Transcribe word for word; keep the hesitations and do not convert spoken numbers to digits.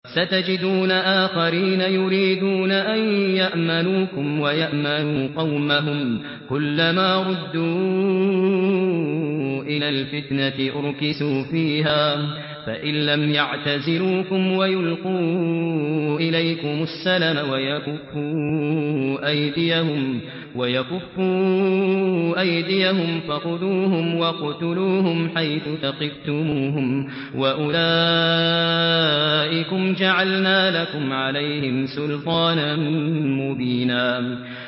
ستجدون آخرين يريدون أن يأمنوكم ويأمنوا قومهم كلما ردوا إلى الفتنة أركسوا فيها فإن لم يعتزلوكم ويلقوا إليكم السلم ويكفوا أيديهم, ويكفوا أيديهم فخذوهم واقتلوهم حيث ثقفتموهم وأولئكم جعلنا لكم عليهم سلطانا مبينا.